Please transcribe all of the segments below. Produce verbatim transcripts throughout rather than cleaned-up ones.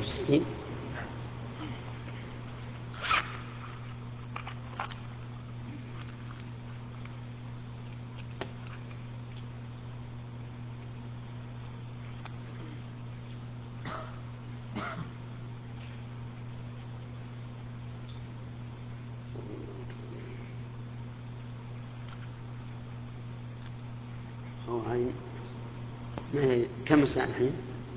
وستين. كم الساعة الحين؟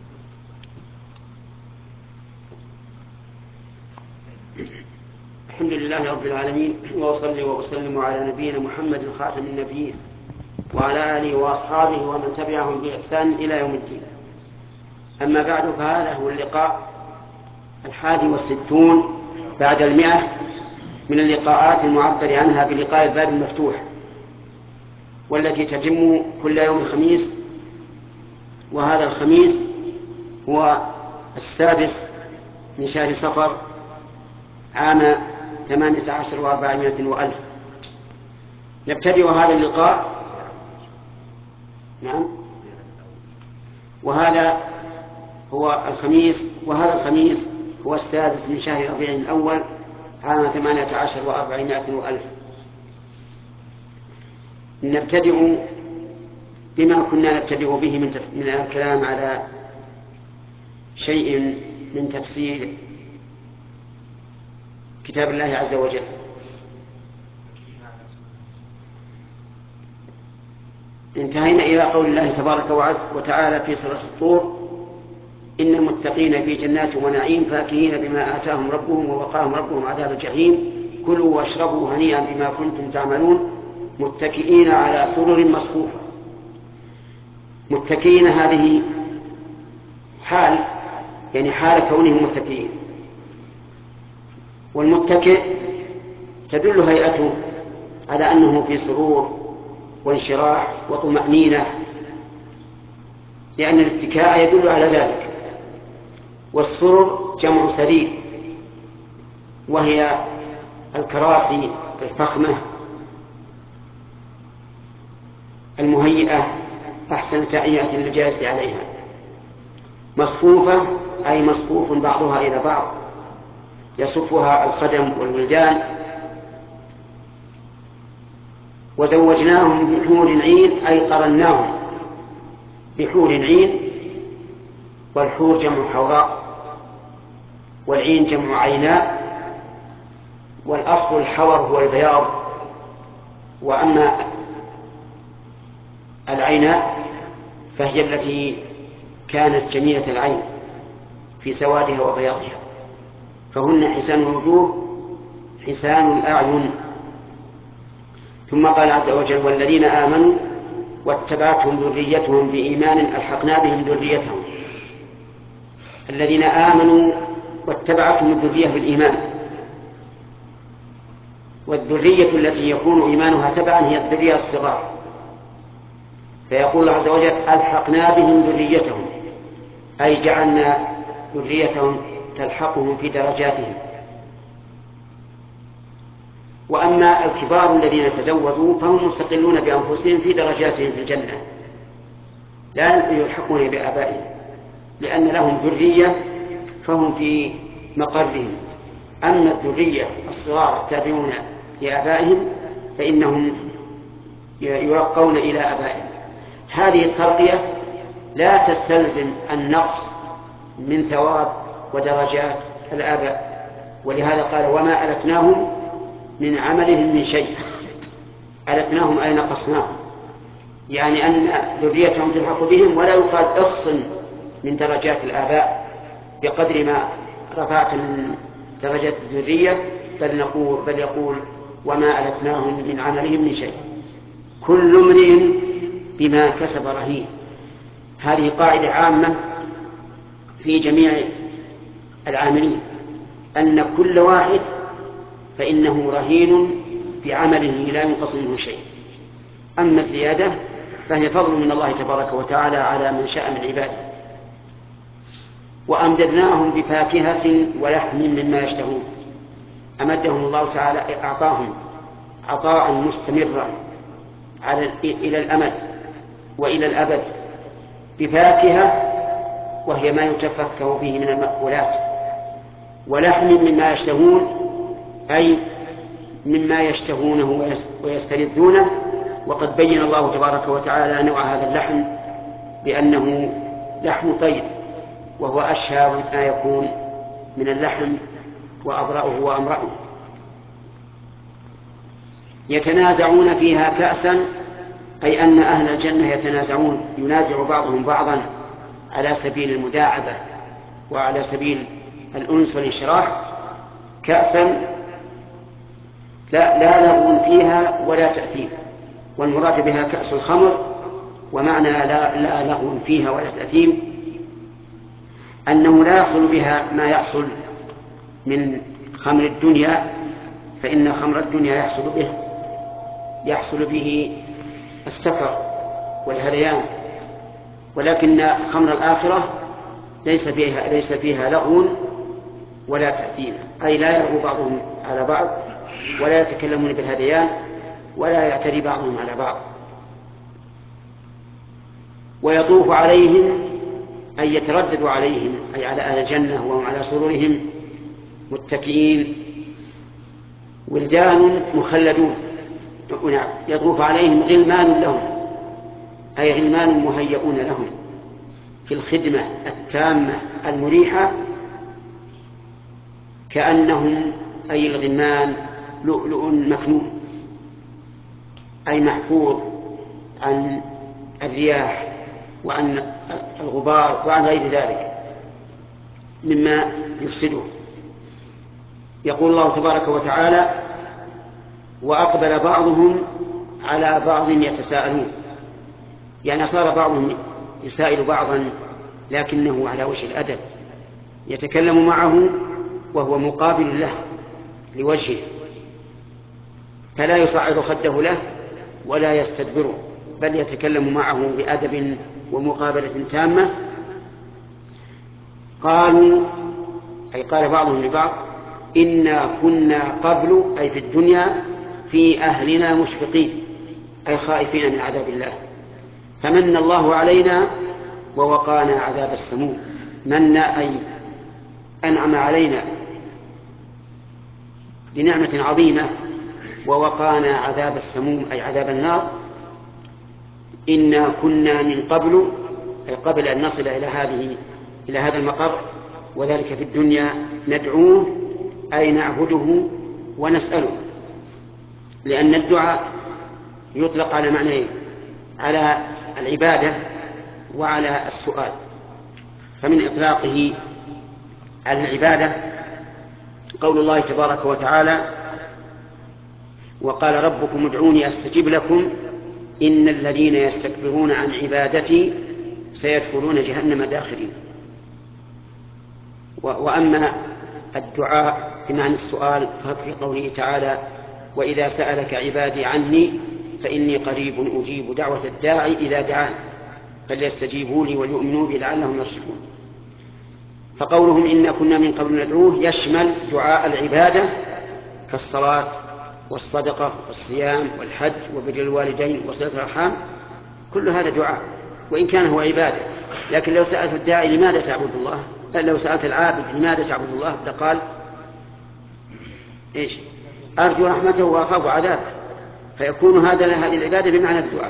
الحمد لله رب العالمين، وأصلي وأسلم على نبينا محمد خاتم النبيين وعلى آله وأصحابه ومن تبعهم بإحسان إلى يوم الدين. أما بعد، فهذا هو اللقاء الحادي والستون بعد المئة من اللقاءات المعبر عنها بلقاء الباب المفتوح، والتي تتم كل يوم خميس، وهذا الخميس هو السادس من شهر صفر عام ثمانية عشر وأربعمائة وألف. نبتدئ هذا اللقاء نعم وهذا هو الخميس وهذا الخميس هو السادس من شهر ربيع الأول عام ثمانية عشر وأربعمائة وألف. نبتدئ بما كنا نبتدئ به من, تف... من الكلام على شيء من تفسير كتاب الله عز وجل. انتهينا إلى قول الله تبارك وتعالى في سورة الطور: إن المتقين في جنات ونعيم فاكهين بما آتاهم ربهم ووقاهم ربهم عذاب الجحيم كلوا واشربوا هنيئا بما كنتم تعملون متكئين على سرر مصفوفة. متكئين هذه حال، يعني حال كونهم متكئين، والمتكئ تدل هيئته على أنه في سرور وانشراح وطمأنينة، لأن الاتكاء يدل على ذلك. والسرر جمع سرير، وهي الكراسي الفخمة المهيئة أحسن تهيئة للجالس عليها. مصفوفة أي مصفوف بعضها إلى بعض، يصفها الخدم والولدان. وزوجناهم بحور عين أي قرناهم بحور عين، والحور جمع حوراء، والعين جمع عيناء، والأصل الحور هو البياض، وأما العيناء فهي التي كانت جميلة العين في سوادها وبياضها، فهن حسان الوجوه حسان الأعين. ثم قال عز وجل: والذين آمنوا واتبعتهم ذريتهم بإيمان ألحقنا بهم ذريتهم. الذين آمنوا واتبعتهم الذرية بالإيمان، والذرية التي يكون إيمانها تبعا هي الذرية الصغار، فيقول الله عز وجل: ألحقنا بهم ذريتهم، أي جعلنا ذريتهم تلحقهم في درجاتهم. وأما الكبار الذين تزوجوا فهم مستقلون بأنفسهم في درجاتهم في الجنة، لا يلحقون بآبائهم، لأن لهم ذرية فهم في مقرهم. أما الذرية الصغار التابعون لآبائهم فإنهم يرقون إلى آبائهم. هذه الترقية لا تستلزم النقص من ثواب ودرجات الآباء، ولهذا قال: وما ألتناهم من عملهم من شيء. ألتناهم أي نقصناهم، يعني أن ذريتهم تلحق بهم، ولا يقال اخصم من درجات الآباء بقدر ما رفعت من درجات الذرية، بل نقول بل يقول: وما ألتناهم من عملهم من شيء. كل امرئ بما كسب رهين. هذه قاعدة عامة في جميع العاملين، أن كل واحد فإنه رهين بعمله لا ينقص منه شيء. أما الزيادة فهي فضل من الله تبارك وتعالى على من شاء من عباده. وأمددناهم بفاكهة ولحم مما يشتهون. أمدهم الله تعالى، أعطاهم عطاء مستمرا على إلى الأمد وإلى الأبد بفاكهة وهي ما يتفكه به من المأكولات، ولحم مما يشتهون أي مما يشتهونه ويستلذونه. وقد بين الله تبارك وتعالى نوع هذا اللحم بأنه لحم طير، وهو أشهى ما يكون من اللحم وأبرأه وأمرأه. يتنازعون فيها كأسا، أي أن أهل الجنة يتنازعون، ينازع بعضهم بعضا على سبيل المداعبة وعلى سبيل الأنس والانشراح، كأسا لا, لا لغو فيها ولا تأثيم. والمراد بها كأس الخمر، ومعنى لا, لا لغو فيها ولا تأثيم أنه لا يحصل بها ما يحصل من خمر الدنيا، فإن خمر الدنيا يحصل به يحصل به السكر والهذيان، ولكن خمر الآخرة ليس فيها ليس فيها لغو ولا تأثيم، أي لا يلغو بعضهم على بعض ولا يتكلمون بالهذيان ولا يعتدي بعضهم على بعض. ويطوف عليهم أي يتردد عليهم، أي على أهل الجنة وهم على سرورهم متكئين ولدان مخلدون. يطوف عليهم غلمان لهم، أي غلمان مهيئون لهم في الخدمة التامة المريحة، كأنهم أي الغلمان لؤلؤ مكنون، أي محفوظ عن الرياح وعن الغبار وعن غير ذلك مما يفسده. يقول الله تبارك وتعالى: وأقبل بعضهم على بعض يتساءلون، يعني صار بعضهم يسائل بعضا لكنه على وجه الأدب، يتكلم معه وهو مقابل له لوجهه، فلا يصعد خده له ولا يستدبره، بل يتكلم معه بأدب ومقابلة تامة. قالوا أي قال بعضهم لبعض: إنا كنا قبل أي في الدنيا في أهلنا مشفقين، أي خائفين من عذاب الله، فمن الله علينا ووقانا عذاب السموم. من أي أنعم علينا بنعمة عظيمة، ووقانا عذاب السموم أي عذاب النار. إنا كنا من قبل أي قبل أن نصل إلى هذه إلى هذا المقر، وذلك في الدنيا، ندعوه أي نعبده ونسأله، لأن الدعاء يطلق على معنيين: على العبادة وعلى السؤال. فمن إطلاقه على العبادة قول الله تبارك وتعالى: وقال ربكم ادعوني أستجب لكم إن الذين يستكبرون عن عبادتي سيدخلون جهنم داخرين. وأما الدعاء بمعنى السؤال ففي قوله تعالى: وإذا سألك عبادي عني فإني قريب أجيب دعوة الداعي إذا دعان فليستجيبوا لي وليؤمنوا بي لعلهم يرشدون. فقولهم إنا كنا من قبل ندعوه يشمل دعاء العبادة كالصلاة والصدقة والصيام والحج وبر الوالدين وصلة الأرحام، كل هذا دعاء وإن كان هو عبادة. لكن لو سألت الداعي لماذا تعبد الله، لو سألت العابد لماذا تعبد الله، لقال إيش؟ أرجو رحمته وأخاف عذابه، فيكون هذا هذه العبادة بمعنى الدعاء.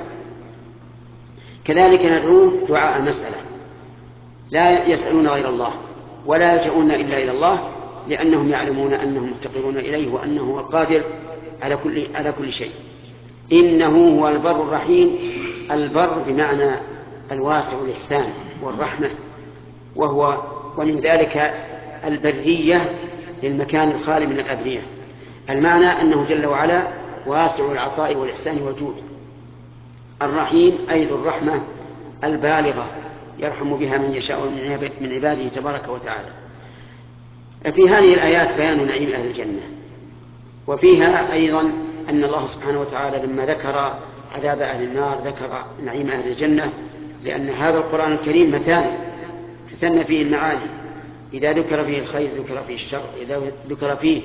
كذلك ندعوه دعاء المسألة، لا يسألون غير الله ولا يلجؤون إلا إلى الله، لأنهم يعلمون أنهم مفتقرون إليه وأنه هو القادر على كل على كل شيء. إنه هو البر الرحيم. البر بمعنى الواسع الإحسان والرحمة، وهو ومن ذلك البرية للمكان الخالي من الأبرية. المعنى أنه جل وعلا واسع العطاء والإحسان والجود. الرحيم أي ذو الرحمة البالغة، يرحم بها من يشاء من عباده تبارك وتعالى. في هذه الآيات بيان نعيم أهل الجنة، وفيها أيضا أن الله سبحانه وتعالى لما ذكر عذاب أهل النار ذكر نعيم أهل الجنة، لأن هذا القرآن الكريم مثاني تثنى فيه المعاني، إذا ذكر فيه الخير ذكر فيه الشر، إذا ذكر فيه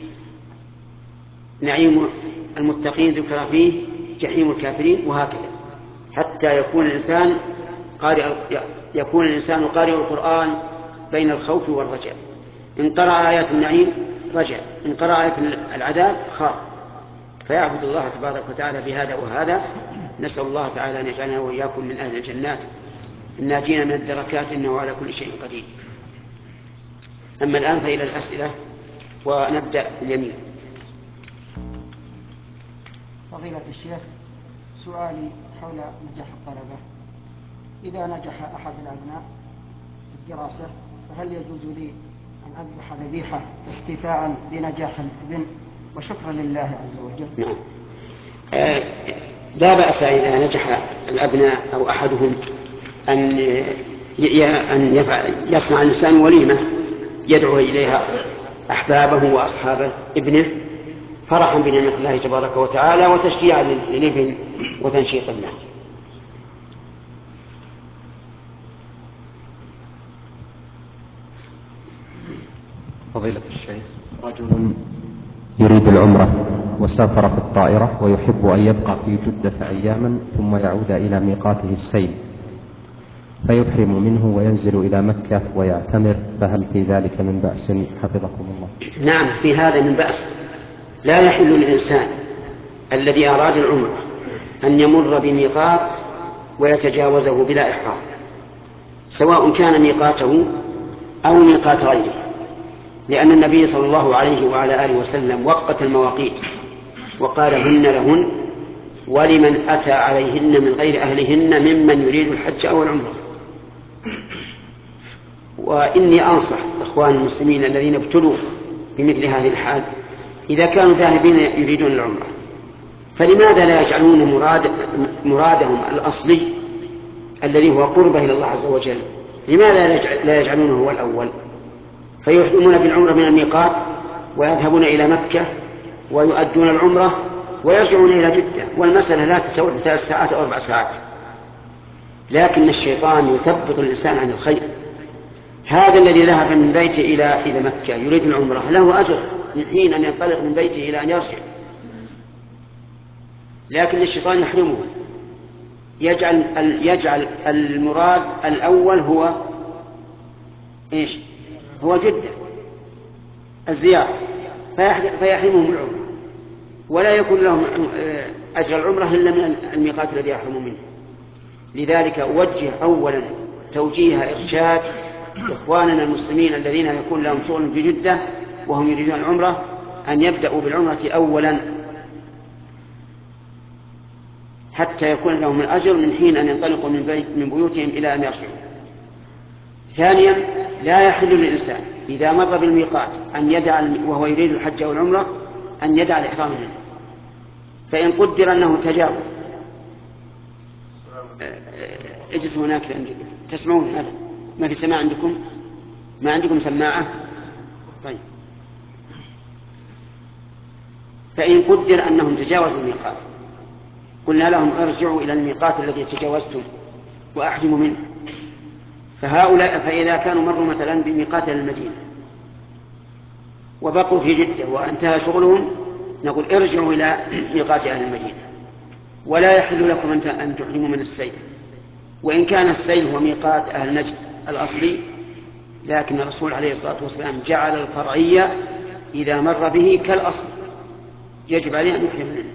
نعيم المتقين ذكر فيه جحيم الكافرين، وهكذا، حتى يكون الإنسان قارئ يكون الإنسان قارئ القرآن بين الخوف والرجاء. إن قرأ آيات النعيم رجع، إن قرأ آيات العذاب خاف، فيعبد الله تبارك وتعالى بهذا وهذا. نسأل الله تعالى أن يجعلنا وإياكم من أهل الجنات الناجين من الدركات، إنه على كل شيء قدير. أما الآن فإلى الأسئلة، ونبدأ اليمين. فضيلة الشيخ، سؤالي حول نجاح الطلبة. إذا نجح أحد الأبناء في الدراسة فهل يجوز لي أن أذبح ذبيحة احتفاء بنجاح الابن وشكرا لله عز وجل؟ نعم، آه لا بأس إذا نجح الأبناء أو أحدهم أن أن يصنع الإنسان وليمة يدعو إليها أحبابه وأصحاب ابنه فرحا بنعمة الله تبارك وتعالى وتشجيعا للابن وتنشيطا له. فضيلة الشيخ، رجل يريد العمرة واستغفر في الطائرة ويحب أن يبقى في جدة أياما ثم يعود إلى ميقاته السيل، فيحرم منه وينزل إلى مكة ويعتمر، فهل في ذلك من بأس حفظكم الله؟ نعم، في هذا من بأس. لا يحل للإنسان الذي أراد العمرة أن يمر بميقات ويتجاوزه بلا إحرام، سواء كان ميقاته أو ميقات غيره، لأن النبي صلى الله عليه وعلى آله وسلم وقت المواقيت وقال هن لهن ولمن أتى عليهن من غير أهلهن ممن يريد الحج أو العمرة. وإني أنصح إخوان المسلمين الذين ابتلوا بمثل هذه الحال، إذا كانوا ذاهبين يريدون العمرة فلماذا لا يجعلون مراد مرادهم الأصلي الذي هو قربه إلى الله عز وجل، لماذا لا يجعلونه هو الأول؟ فيحرمون بالعمرة من الميقات ويذهبون إلى مكة ويؤدون العمرة ويرجعون إلى جدة، والمسألة لا تسوى ثلاث ساعات أو أربع ساعات. لكن الشيطان يثبط الإنسان عن الخير. هذا الذي ذهب من بيته إلى إلى مكة يريد العمرة له أجر من حين أن ينطلق من بيته إلى أن يرجع، لكن الشيطان يحرمه، يجعل يجعل المراد الأول هو إيش؟ هو جدة الزيارة، فيحرمهم العمرة ولا يكون لهم أجر العمرة إلا من الميقات الذي يحرموا منه. لذلك أوجه أولا توجيه إرشاد إخواننا المسلمين الذين يكون لهم شغل في جدة وهم يريدون العمرة أن يبدأوا بالعمرة أولا حتى يكون لهم الأجر من حين أن ينطلقوا من, بيت من بيوتهم إلى أن يرجعوا. ثانيا، لا يحل للإنسان إذا مر بالميقات أن يدع وهو يريد الحج أو العمرة أن يدع الإحرام منه، فإن قدر أنه تجاوز. اجلس هناك تسمعون هذا؟ ما في سماع عندكم؟ ما عندكم سماعة؟ طيب. فإن قدر أنهم تجاوزوا الميقات قلنا لهم ارجعوا إلى الميقات الذي تجاوزتم وأحرموا منه. فهؤلاء فإذا كانوا مروا مثلا بميقات المدينة وبقوا في جدة وانتهى شغلهم نقول ارجعوا إلى ميقات أهل المدينة، ولا يحل لكم أن تحرموا من السيل، وإن كان السيل هو ميقات أهل نجد الأصلي، لكن الرسول عليه الصلاة والسلام جعل الفرعية إذا مر به كالأصل يجب عليه أن يحرم منه.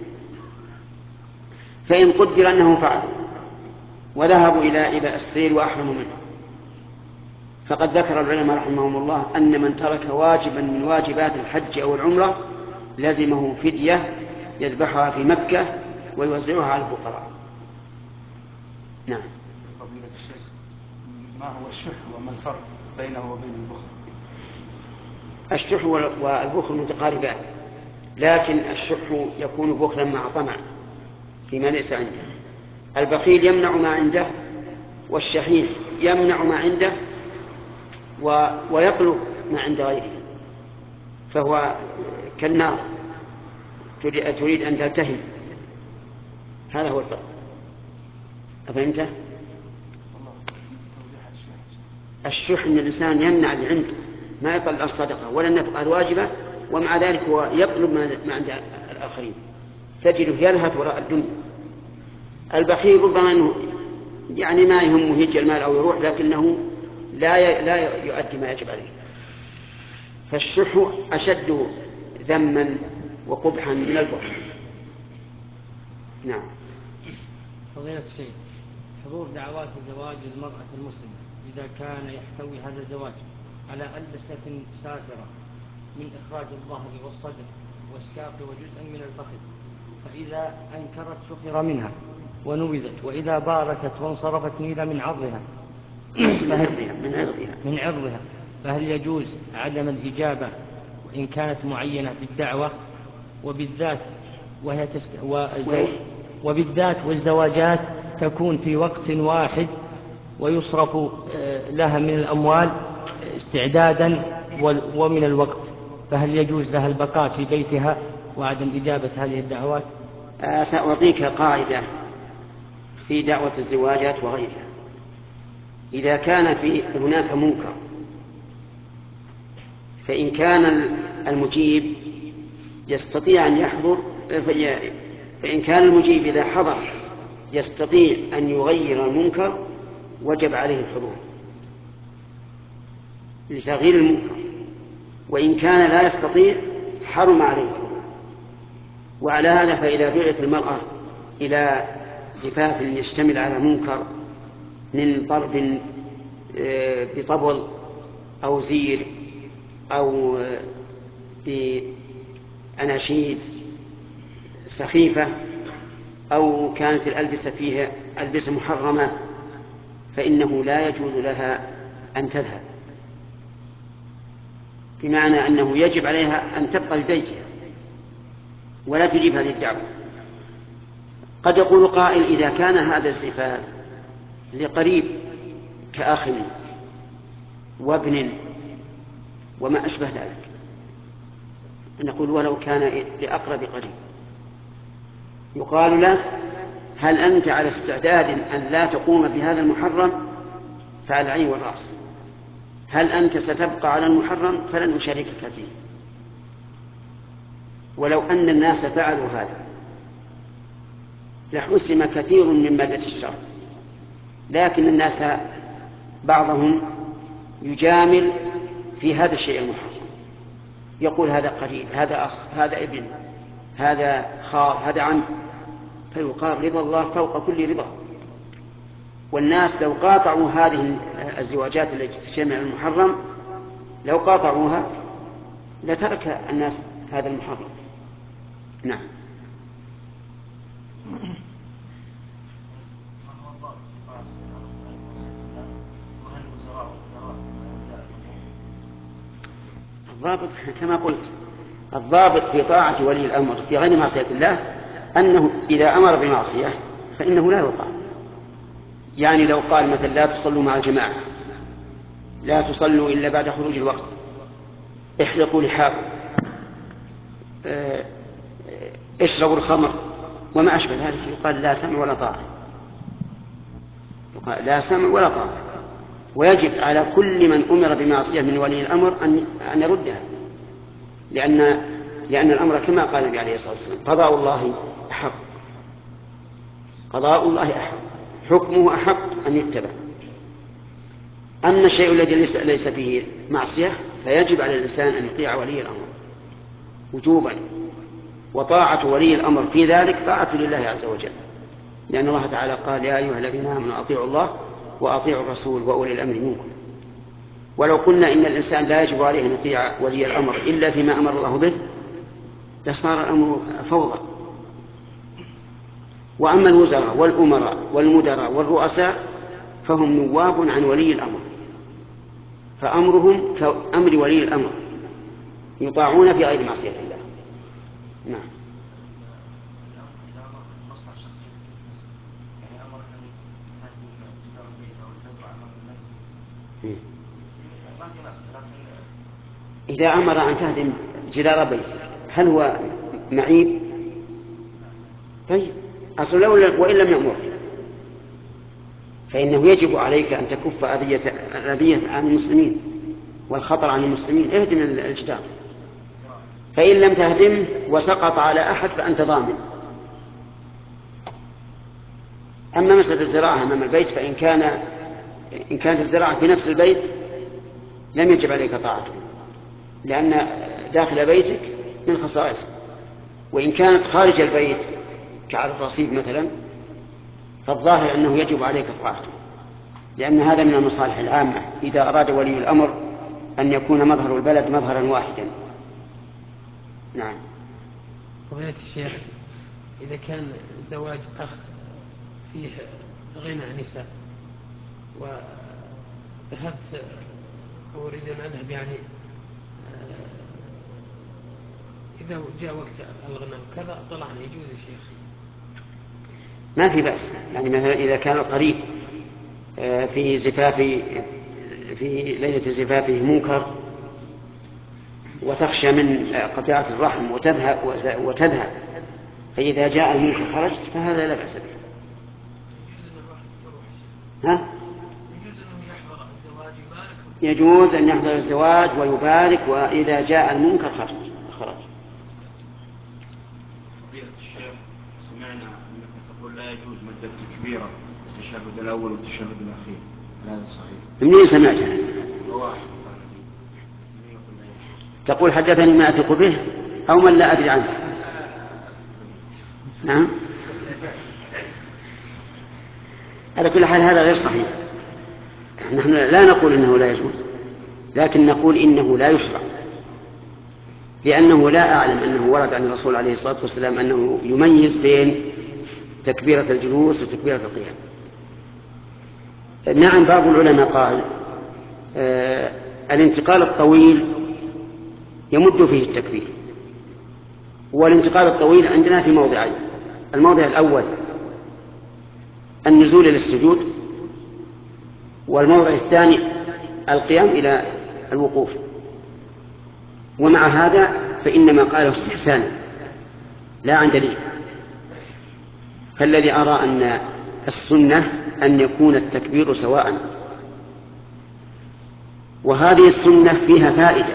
فإن قدر أنهم فعلوا وذهبوا إلى إلى السيل وأحرموا منه، فقد ذكر العلماء رحمهم الله أن من ترك واجبا من واجبات الحج أو العمرة لزمه فدية يذبحها في مكة ويوزعها على الفقراء. نعم. فضيلة الشيخ، ما هو الشح وما الفرق بينه وبين البخل؟ الشح والبخل متقاربان، لكن الشح يكون بخلا مع طمع فيما ليس عنده. البخيل يمنع ما عنده، والشحيح يمنع ما عنده ويطلب ما عند غيره، فهو كالنار تريد أن تلتهم. هذا هو الفرق. أفهمت؟ الشح أن الإنسان يمنع اللي عنده، ما يطلع الصدقة ولا النفقة الواجبة، ومع ذلك هو يطلب ما عند الآخرين، تجده يلهث وراء الدنيا. البخيل ربما أنه يعني ما يهمه يجي المال أو يروح، لكنه لا لا يؤدي ما يجب عليه. فالشح أشد ذما وقبحا من البخل. نعم. فضيلة الشيخ، حضور دعوات زواج المرأة المسلمة إذا كان يحتوي هذا الزواج على ألبسة سافرة من إخراج الظهر والصدر والساق وجزء من الفخذ، فإذا أنكرت سخر منها ونبذت، وإذا باركت وانصرفت نيل من عرضها من عرضها من عرضها من عرضها فهل يجوز عدم الإجابة وإن كانت معينة بالدعوة؟ وبالذات وهي تست... والزو... وبالذات والزواجات تكون في وقت واحد ويصرف لها من الأموال استعدادا ومن الوقت، فهل يجوز لها البقاء في بيتها وعدم إجابة هذه الدعوات؟ سأعطيك قاعدة في دعوة الزواجات وغيرها. إذا كان في هناك منكر، فإن كان المجيب يستطيع أن يحضر، فإن كان المجيب إذا حضر يستطيع أن يغير المنكر وجب عليه الحضور لتغيير المنكر، وإن كان لا يستطيع حرم عليه الحضور. وعلى هذا فإذا دعت المرأة إلى زفاف يشتمل على منكر من ضرب بطبل أو زير أو بأناشيد سخيفة أو كانت الألبسة فيها ألبسة محرمة، فإنه لا يجوز لها أن تذهب، بمعنى أنه يجب عليها أن تبقى ببيتها ولا تجيب هذه الدعوة. قد يقول قائل: إذا كان هذا الزفاف لقريب كأخ وابن وما أشبه ذلك، نقول: ولو كان لأقرب قريب، يقال له: هل أنت على استعداد أن لا تقوم بهذا المحرم؟ فعلى العين والرأس. هل أنت ستبقى على المحرم؟ فلن أشاركك فيه. ولو أن الناس فعلوا هذا لحسم كثير من مادة الشر، لكن الناس بعضهم يجامل في هذا الشيء المحرم، يقول: هذا قريب، هذا أخ، هذا ابن، هذا خال، هذا عم، فيقال: رضا الله فوق كل رضا. والناس لو قاطعوا هذه الزواجات التي تشتمل على المحرم، لو قاطعوها لترك الناس هذا المحرم. نعم. الضابط كما قلت، الضابط في طاعة ولي الأمر في غير معصية الله أنه إذا أمر بمعصية فإنه لا يطاع. يعني لو قال مثلا: لا تصلوا مع الجماعة، لا تصلوا إلا بعد خروج الوقت، احلقوا لحاكم، اشربوا الخمر وما أشبه ذلك، يقال: لا سمع ولا طاعة. يقال: لا سمع ولا طاعة. ويجب على كل من أمر بمعصية من ولي الأمر أن يردها، لأن لأن الأمر كما قال النبي عليه الصلاة والسلام: قضاء الله أحق، قضاء الله أحق، حكمه أحق أن يتبع. أما الشيء الذي ليس, ليس فيه معصية فيجب على الإنسان أن يطيع ولي الأمر وجوبا، وطاعة ولي الأمر في ذلك طاعة لله عز وجل، لأن الله تعالى قال: يا أيها الذين آمنوا أطيعوا الله وأطيعوا الرسول وأولي الأمر منكم. ولو قلنا إن الإنسان لا يجب عليه أن يطيع ولي الأمر إلا فيما أمر الله به لصار الأمر فوضى. وأما الوزراء والأمراء والمدراء والرؤساء فهم نواب عن ولي الأمر، فأمرهم كأمر ولي الأمر، يطاعون في غير معصية الله. نعم. إذا أمر أن تهدم جدار بيت هل هو معيب؟ طيب، أصل لو وإن لم يأمر فإنه يجب عليك أن تكف أذية عن المسلمين والخطر عن المسلمين. اهدم الجدار، فإن لم تهدم وسقط على أحد فأنت ضامن. أما مسألة الزراعة أمام البيت فإن كان إن كانت الزراعة في نفس البيت لم يجب عليك طاعته، لأن داخل بيتك من خصائصه. وإن كانت خارج البيت كعلى الرصيف مثلا فالظاهر أنه يجب عليك طاعته، لأن هذا من المصالح العامة إذا أراد ولي الأمر أن يكون مظهر البلد مظهرا واحدا. نعم. فضيلة الشيخ، إذا كان زواج أخ فيه غنى نساء وذهبت أريد أن أذهب يعني إذا جاء وقت الغنى وكذا طلعنا يجوز يا شيخ؟ ما في بأس، يعني مثلا إذا كان القريب في زفاف في ليلة زفافه منكر وتخشى من قطيعة الرحم وتذهب وتذهب فإذا جاء المنكر خرجت فهذا لا بأس به. ها؟ يجوز أن يحضر الزواج ويبارك، وإذا جاء المنكر خرج خرج. فضيلة الشيخ، سمعنا أنك تقول لا يجوز مدة كبيرة التشهد الأول والتشهد الأخير، هذا صحيح؟ منين سمعتها؟ تقول حدثني ما أثق به أو من لا أدري عنه؟ نعم. على كل حال هذا غير صحيح. نحن لا نقول إنه لا يجوز، لكن نقول إنه لا يشرع، لأنه لا أعلم أنه ورد عن الرسول عليه الصلاة والسلام أنه يميز بين تكبيرة الجلوس وتكبيرة القيام. نعم، بعض العلماء قال آه الانتقال الطويل يمد فيه التكبير، والانتقال الطويل عندنا في موضعين: الموضع الأول النزول إلى السجود، والموضع الثاني القيام إلى الوقوف. ومع هذا فإنما قاله استحسانا لا عن دليل، فالذي أرى أن السنة أن يكون التكبير سواء. وهذه السنة فيها فائدة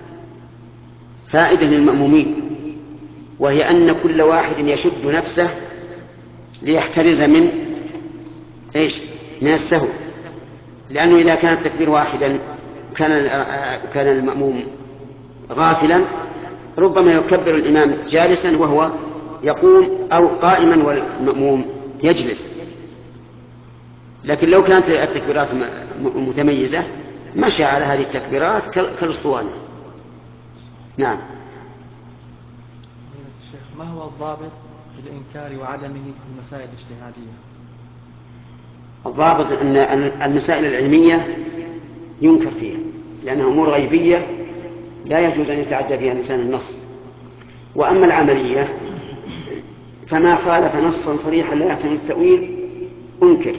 فائدة للمأمومين، وهي أن كل واحد يشد نفسه ليحترز من إيش؟ من السهو، لأنه إذا كان التكبير واحدا كان كان المأموم غافلا ربما يكبر الإمام جالسا وهو يقوم، أو قائما والمأموم يجلس. لكن لو كانت التكبيرات متميزة مشى على هذه التكبيرات كالأسطوانة. نعم. الشيخ، ما هو الضابط في الإنكار وعدمه في المسائل الاجتهادية؟ الضابط أن المسائل العلمية ينكر فيها، لأنها أمور غيبية لا يجوز أن يتعدى فيها الإنسان النص. وأما العملية فما خالف نصا صريحا لا يحتمل التأويل أنكر،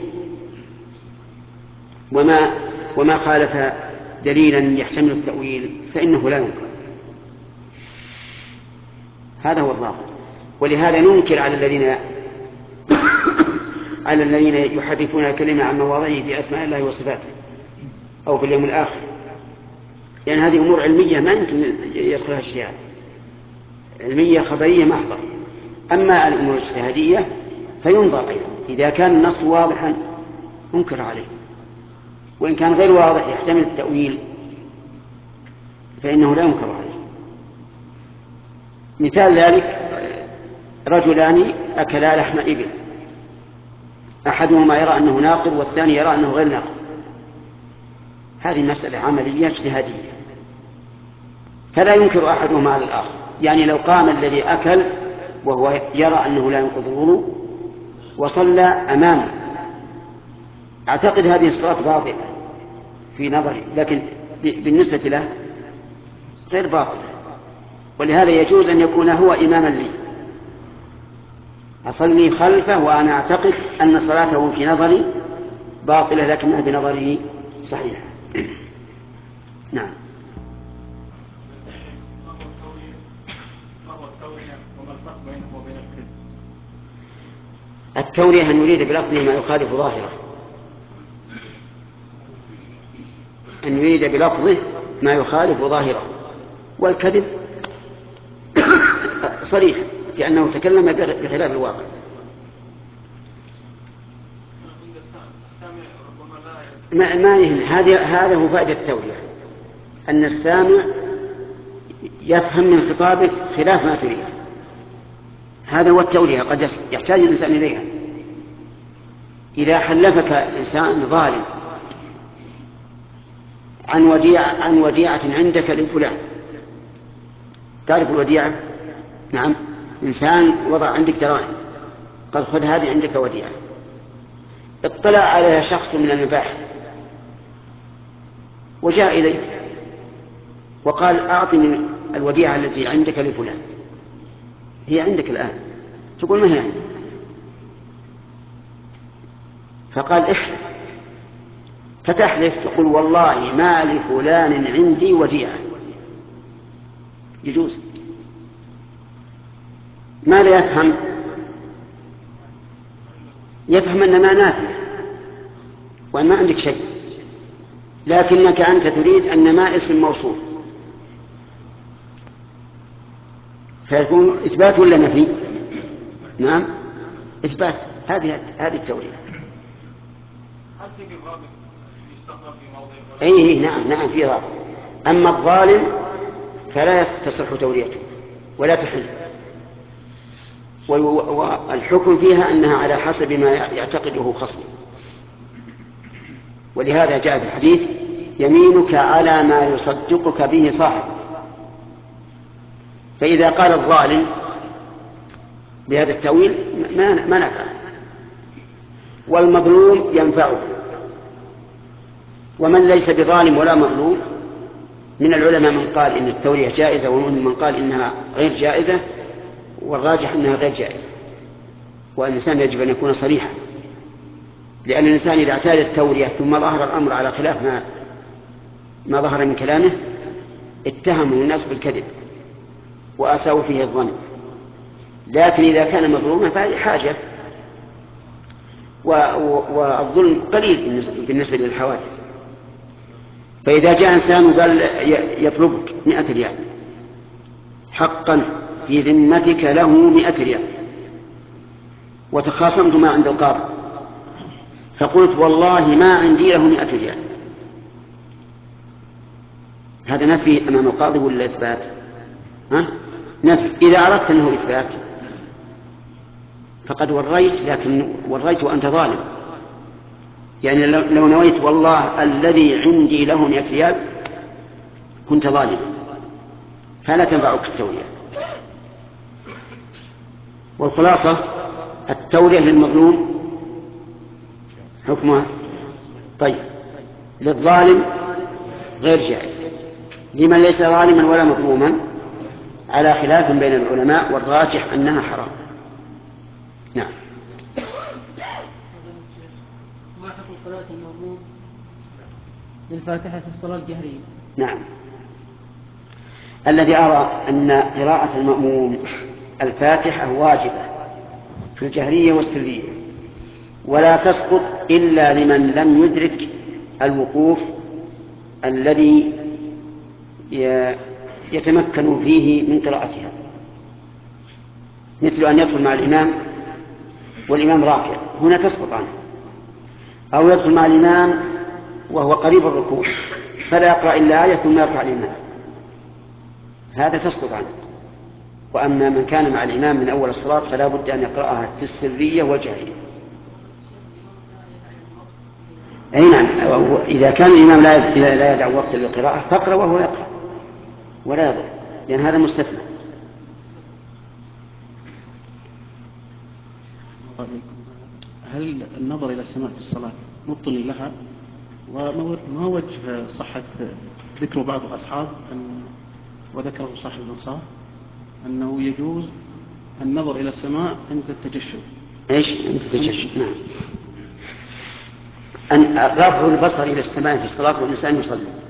وما وما خالف دليلا يحتمل التأويل فإنه لا ينكر. هذا هو الضابط. ولهذا ننكر على الذين على الذين يحرفون الكلمة عن مواضعه في أسماء الله وصفاته أو في اليوم الآخر، لأن يعني هذه أمور علمية ما يمكن يدخلها اجتهاد، علمية خبرية محضة. أما الأمور الاجتهادية فينظر أيضا، إذا كان النص واضحا انكر عليه، وإن كان غير واضح يحتمل التأويل فإنه لا ينكر عليه. مثال ذلك رجلان أكلا لحم إبل، أحدهما يرى أنه ناقض والثاني يرى أنه غير ناقض. هذه مسألة عملية اجتهادية، فلا ينكر أحدهما على الآخر. يعني لو قام الذي أكل وهو يرى أنه لا ينقض الوضوء وصلى أمامه، أعتقد هذه الصلاة باطلة في نظري، لكن بالنسبة له غير باطلة. ولهذا يجوز أن يكون هو إماما لي، أصلي خلفه وأنا أعتقد أن صلاته في نظري باطلة لكنها بنظره صحيحة. نعم. التورية أن يريد بلفظه ما يخالف ظاهره، أن يريد بلفظه ما يخالف ظاهره، والكذب صريح لأنه تكلم بخلاف الواقع. ما ما يهم. هذا هذا هو فائدة التورية، أن السامع يفهم من خطابك خلاف ما تريد. هذا هو التورية، قد يحتاج الإنسان إليها. إذا حلفك إنسان ظالم عن وديعة عن وديعة عندك لفلان، تعرف الوديعة؟ نعم. إنسان وضع عندك دراهم، قال خذ هذه عندك وديعة، اطلع عليها شخص من المباحث وجاء إليك وقال أعطني الوديعة التي عندك لفلان، هي عندك الآن، تقول ما هي عندك، فقال احلف، فتحلف تقول والله ما لفلان عندي وديعة، يجوز. ماذا يفهم؟ يفهم أن ما نافع وأن ما عندك شيء، لكنك أنت تريد أن ما اسم موصول، فيكون إثبات ولا نفي؟ نعم إثبات. هذه هذه التورية. أي نعم نعم في ضابط. أما الظالم فلا تصح توريته ولا تحل، والحكم فيها أنها على حسب ما يعتقده خصمه. ولهذا جاء في الحديث يمينك على ما يصدقك به صاحبك. فإذا قال الظالم بهذا التأويل ما ما نفع، والمظلوم ينفعه. ومن ليس بظالم ولا مظلوم من العلماء من قال إن التورية جائزة، ومن من قال إنها غير جائزة، والراجح أنها غير جائزة. والإنسان يجب أن يكون صريحا، لأن الإنسان إذا اعتاد التورية ثم ظهر الأمر على خلاف ما ما ظهر من كلامه اتهمه الناس بالكذب وأساءوا فيه الظن. لكن إذا كان مظلوما فهذه حاجة، والظلم قليل بالنسبة للحوادث. فإذا جاء إنسان وقال يطلبك مئة ريال حقا في ذمتك له مئة ريال، وتخاصمتما عند القاضي فقلت والله ما عندي له مئة ريال، هذا نفي أمام القاضي ولا إثبات؟ ها؟ نفي. إذا أردت أنه إثبات فقد وريت، لكن وريت وأنت ظالم. يعني لو نويت والله الذي عندي له مئة ريال كنت ظالما، فلا تنفعك التورية. والخلاصة التورية للمظلوم حكمها طيب، للظالم غير جائز، لمن ليس ظالما ولا مظلوما على خلاف بين العلماء، والراجح أنها حرام. نعم. ما حكم قراءة المأموم للفاتحة في الصلاة الجهرية؟ نعم. الذي أرى أن قراءة المأموم الفاتحة واجبة في الجهرية والسرية، ولا تسقط إلا لمن لم يدرك الوقوف الذي يتمكن فيه من قراءتها، مثل أن يدخل مع الإمام والإمام راكع، هنا تسقط عنه، أو يدخل مع الإمام وهو قريب الركوع فلا يقرأ إلا آية ثم يركع الإمام، هذا تسقط عنه. وأما من كان مع الإمام من أول الصلاة فلا بد أن يقرأها في السرية والجهرية. أي نعم. إذا كان الإمام لا يدع وقت للقراءة فاقرأ وهو يقرأ ولا يضر، لأن هذا مستثنى. هل النظر إلى السماء في الصلاة مبطل لها؟ وما وجه صحة ذكر بعض الأصحاب أن وذكره صاحب الإنصاف أنه يجوز النظر إلى السماء عند التجشد؟ إيش عند التجشد؟ نعم. أن رفع البصر إلى السماء في الصلاة والإنسان يصلي